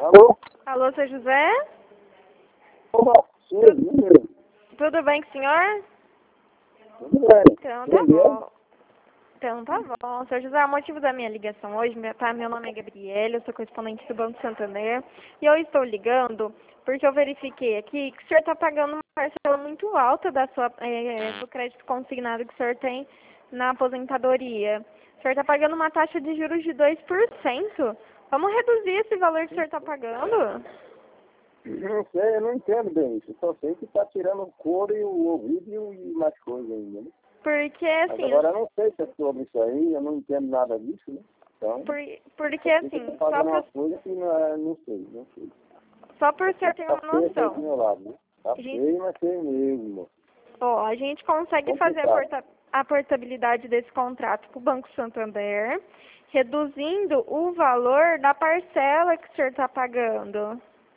Alô? Alô, seu José? Opa, Tudo bem com o senhor? tudo bem. Então tá bom. Então tá bom. Seu José, o motivo da minha ligação hoje, meu nome é Gabriela, eu sou correspondente do Banco Santander. E eu estou ligando porque eu verifiquei aqui que o senhor está pagando uma parcela muito alta do crédito consignado que o senhor tem na aposentadoria. O senhor está pagando uma taxa de juros de 2%. Vamos reduzir esse valor que o senhor está pagando? Não sei, eu não entendo bem isso. Eu só sei que tá tirando o couro e o ouvido e mais coisas ainda, né? Porque Mas assim, agora eu não sei se é sobre isso aí, eu não entendo nada disso, né? Então, porque eu assim, tô pagando uma coisa que não sei. só por o senhor ter Tá uma feio aqui do noção. meu lado, né? Tá A gente, feio, mas feio mesmo. ó, a gente consegue fazer Complicado. a portabilidade desse contrato com o Banco Santander, reduzindo o valor da parcela que o senhor está pagando.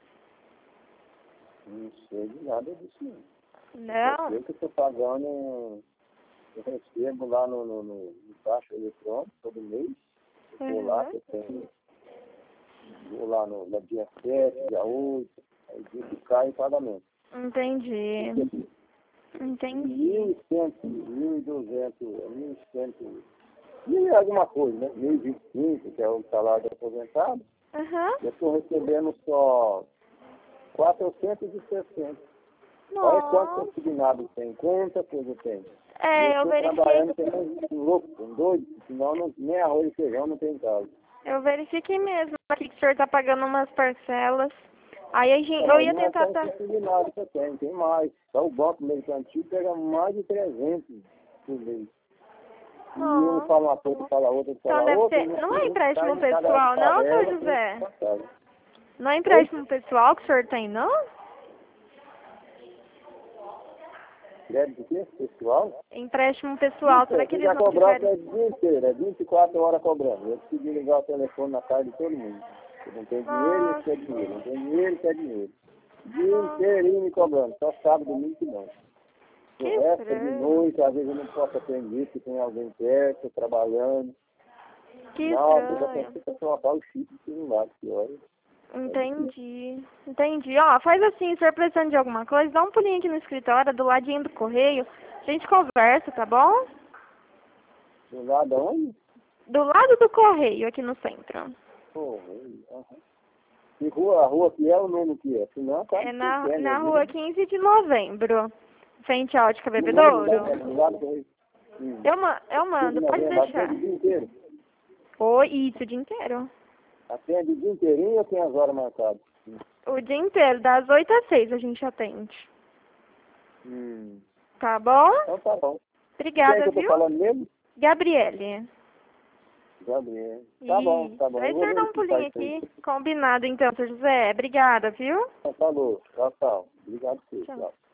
Não sei de nada disso, não. Eu Não? sei que eu tô pagando, eu recebo lá no caixa eletrônico todo mês. Eu vou lá, que eu tenho. Vou lá no dia 7, dia 8, aí dia que cai o pagamento. Entendi. Entendi. 1.200, 1.100, e alguma coisa, né? 1.025, que é o salário do aposentado. Aham. Eu estou recebendo só 460. Olha quanto Nossa. consignado tem, quanta coisa tem. E É, eu estou trabalhando verifiquei. tem um louco, um doido, senão nem arroz e feijão não tem em casa. Eu verifiquei mesmo aqui que o senhor está pagando umas parcelas. Aí Não, eu mas ia não é tentar. só um consignado que eu tenho, tem mais. Só o banco mercantil pega mais de 300 por mês. E um Nossa. fala uma coisa, fala outra, Então fala deve outra, ser. e Não é um cai empréstimo em cada pessoal, não, seu favela, tem José? passado. Não é Oi? empréstimo pessoal que o senhor tem, não? Crédito o quê? Pessoal? Empréstimo pessoal, Isso, será que aqui eles já não cobrado tiveram? é o dia inteiro, é 24 horas cobrando. Eu consegui ligar o telefone na cara de todo mundo. Eu não tem dinheiro, eu Nossa, quer dinheiro. Não tem dinheiro, quer dinheiro. Dia nossa, inteirinho me cobrando, só sábado, domingo que não. que O resto é de estranho. noite, às vezes eu não posso atender, porque tem alguém perto, trabalhando. Que Não, eu já estranho. pensei que eu sou o chip que não vai, que olha. Entendi. Entendi. Ó, faz assim, se for precisando de alguma coisa, dá um pulinho aqui no escritório, do ladinho do correio. A gente conversa, tá bom? Do lado onde? Do lado do correio, aqui no centro. Pô, que rua, a rua que é o nome que é? Se não, tá É pequeno na ali, rua né? 15 de novembro. Frente à Ótica Do lado, Bebedouro. do lado do Rio. Eu 15 de mando, pode novembro, atende deixar. o dia inteiro. Oi, isso, o dia inteiro. Atende o dia inteirinho ou tem as horas marcadas? O dia inteiro, das 8 às 6 a gente atende. Hum. Tá bom? Então tá bom. Quem é que Obrigada, eu tô viu? falando mesmo? Gabriele. Gabriel. Tá bom, Isso. tá bom. Aí Eu o vou senhor dá um verificar pulinho isso aí. aqui. Combinado então, seu José. Obrigada, viu? Então, falou. Tchau, tchau. Obrigado por Tchau. tchau.